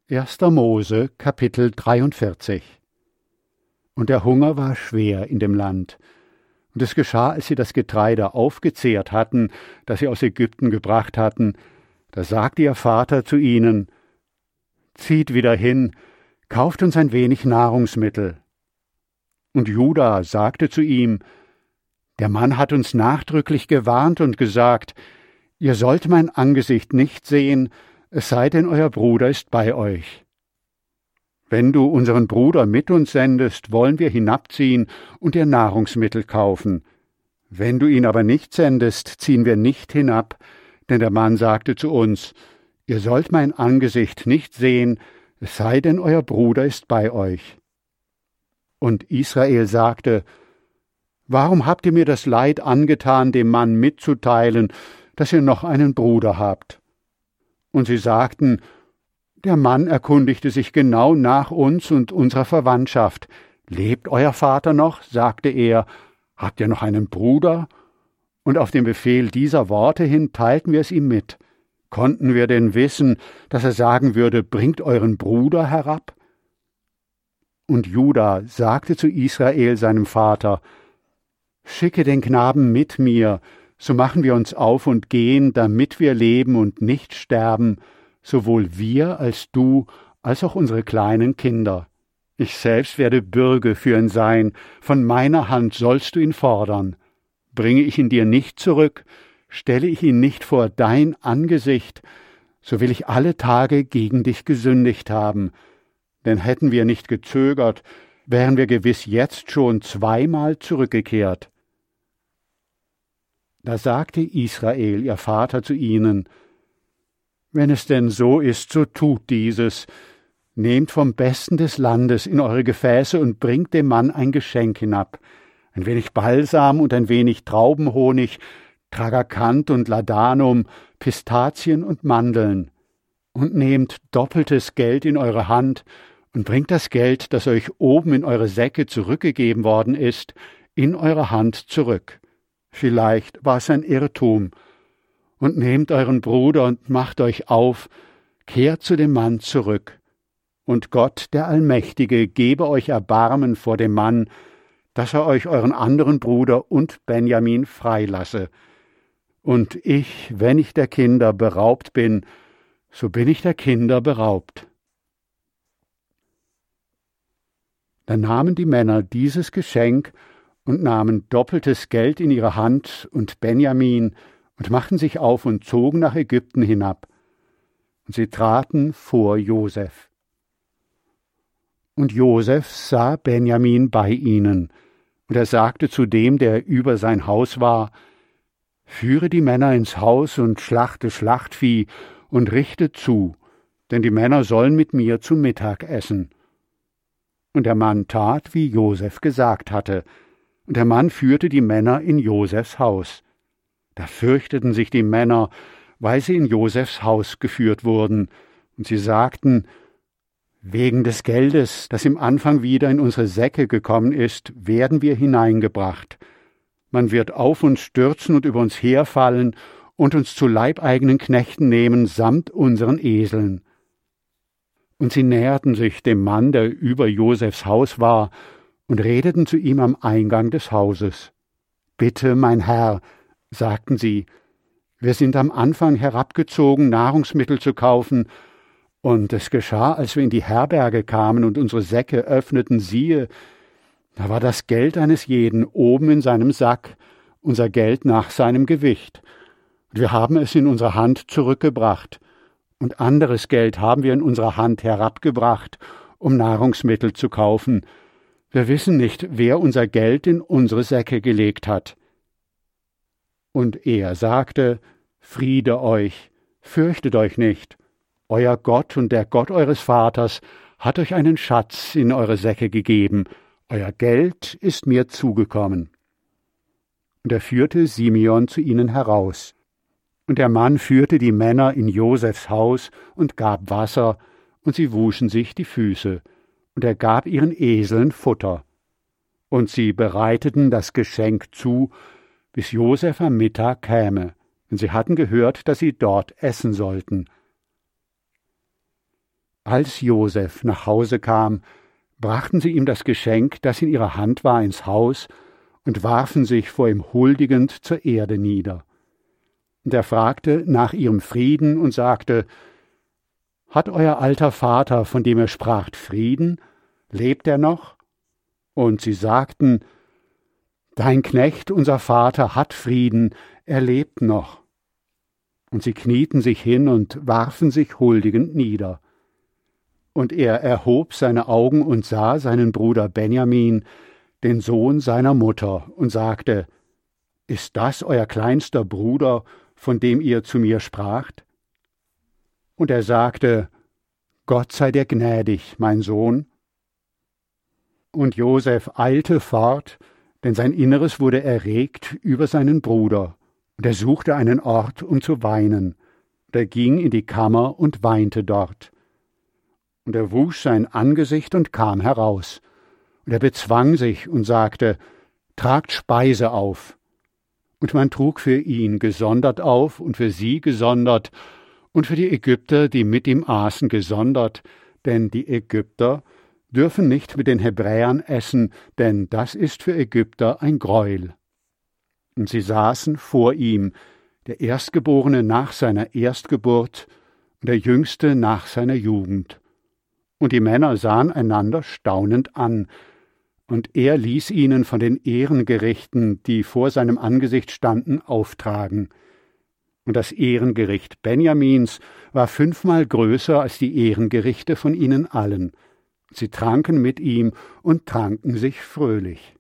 1. Mose, Kapitel 43. Und der Hunger war schwer in dem Land. Und es geschah, als sie das Getreide aufgezehrt hatten, das sie aus Ägypten gebracht hatten, da sagte ihr Vater zu ihnen: Zieht wieder hin, kauft uns ein wenig Nahrungsmittel. Und Juda sagte zu ihm: Der Mann hat uns nachdrücklich gewarnt und gesagt: Ihr sollt mein Angesicht nicht sehen, es sei denn, euer Bruder ist bei euch. Wenn du unseren Bruder mit uns sendest, wollen wir hinabziehen und dir Nahrungsmittel kaufen. Wenn du ihn aber nicht sendest, ziehen wir nicht hinab, denn der Mann sagte zu uns: Ihr sollt mein Angesicht nicht sehen, es sei denn, euer Bruder ist bei euch. Und Israel sagte: Warum habt ihr mir das Leid angetan, dem Mann mitzuteilen, dass ihr noch einen Bruder habt? Und sie sagten: Der Mann erkundigte sich genau nach uns und unserer Verwandtschaft. Lebt euer Vater noch? Sagte er. Habt ihr noch einen Bruder? Und auf den Befehl dieser Worte hin teilten wir es ihm mit. Konnten wir denn wissen, dass er sagen würde: Bringt euren Bruder herab? Und Juda sagte zu Israel, seinem Vater: Schicke den Knaben mit mir, so machen wir uns auf und gehen, damit wir leben und nicht sterben, sowohl wir als du, als auch unsere kleinen Kinder. Ich selbst werde Bürge für ihn sein, von meiner Hand sollst du ihn fordern. Bringe ich ihn dir nicht zurück, stelle ich ihn nicht vor dein Angesicht, so will ich alle Tage gegen dich gesündigt haben. Denn hätten wir nicht gezögert, wären wir gewiss jetzt schon zweimal zurückgekehrt. Da sagte Israel, ihr Vater, zu ihnen: Wenn es denn so ist, so tut dieses. Nehmt vom Besten des Landes in eure Gefäße und bringt dem Mann ein Geschenk hinab. Ein wenig Balsam und ein wenig Traubenhonig, Tragacanth und Ladanum, Pistazien und Mandeln. Und nehmt doppeltes Geld in eure Hand und bringt das Geld, das euch oben in eure Säcke zurückgegeben worden ist, in eure Hand zurück. Vielleicht war es ein Irrtum. Und nehmt euren Bruder und macht euch auf, kehrt zu dem Mann zurück. Und Gott, der Allmächtige, gebe euch Erbarmen vor dem Mann, dass er euch euren anderen Bruder und Benjamin freilasse. Und ich, wenn ich der Kinder beraubt bin, so bin ich der Kinder beraubt. Da nahmen die Männer dieses Geschenk und nahmen doppeltes Geld in ihre Hand und Benjamin und machten sich auf und zogen nach Ägypten hinab. Und sie traten vor Josef. Und Josef sah Benjamin bei ihnen, und er sagte zu dem, der über sein Haus war: Führe die Männer ins Haus und schlachte Schlachtvieh und richte zu, denn die Männer sollen mit mir zu Mittag essen. Und der Mann tat, wie Josef gesagt hatte, und der Mann führte die Männer in Josefs Haus. Da fürchteten sich die Männer, weil sie in Josefs Haus geführt wurden, und sie sagten: Wegen des Geldes, das im Anfang wieder in unsere Säcke gekommen ist, werden wir hineingebracht. Man wird auf uns stürzen und über uns herfallen und uns zu leibeigenen Knechten nehmen, samt unseren Eseln. Und sie näherten sich dem Mann, der über Josefs Haus war, und redeten zu ihm am Eingang des Hauses. Bitte, mein Herr, sagten sie, wir sind am Anfang herabgezogen, Nahrungsmittel zu kaufen, und es geschah, als wir in die Herberge kamen und unsere Säcke öffneten, siehe, da war das Geld eines jeden oben in seinem Sack, unser Geld nach seinem Gewicht, und wir haben es in unsere Hand zurückgebracht, und anderes Geld haben wir in unsere Hand herabgebracht, um Nahrungsmittel zu kaufen. Wir wissen nicht, wer unser Geld in unsere Säcke gelegt hat. Und er sagte: Friede euch, fürchtet euch nicht. Euer Gott und der Gott eures Vaters hat euch einen Schatz in eure Säcke gegeben. Euer Geld ist mir zugekommen. Und er führte Simeon zu ihnen heraus. Und der Mann führte die Männer in Josefs Haus und gab Wasser, und sie wuschen sich die Füße. Und er gab ihren Eseln Futter. Und sie bereiteten das Geschenk zu, bis Josef am Mittag käme, denn sie hatten gehört, dass sie dort essen sollten. Als Josef nach Hause kam, brachten sie ihm das Geschenk, das in ihrer Hand war, ins Haus und warfen sich vor ihm huldigend zur Erde nieder. Und er fragte nach ihrem Frieden und sagte: Hat euer alter Vater, von dem ihr spracht, Frieden? Lebt er noch? Und sie sagten: Dein Knecht, unser Vater, hat Frieden, er lebt noch. Und sie knieten sich hin und warfen sich huldigend nieder. Und er erhob seine Augen und sah seinen Bruder Benjamin, den Sohn seiner Mutter, und sagte: Ist das euer kleinster Bruder, von dem ihr zu mir spracht? Und er sagte: Gott sei dir gnädig, mein Sohn. Und Josef eilte fort, denn sein Inneres wurde erregt über seinen Bruder, und er suchte einen Ort, um zu weinen. Und er ging in die Kammer und weinte dort. Und er wusch sein Angesicht und kam heraus. Und er bezwang sich und sagte: Tragt Speise auf. Und man trug für ihn gesondert auf und für sie gesondert und für die Ägypter, die mit ihm aßen, gesondert, denn die Ägypter dürfen nicht mit den Hebräern essen, denn das ist für Ägypter ein Greuel. Und sie saßen vor ihm, der Erstgeborene nach seiner Erstgeburt und der Jüngste nach seiner Jugend. Und die Männer sahen einander staunend an, und er ließ ihnen von den Ehrengerichten, die vor seinem Angesicht standen, auftragen. Und das Ehrengericht Benjamins war 5-mal größer als die Ehrengerichte von ihnen allen. Sie tranken mit ihm und tranken sich fröhlich.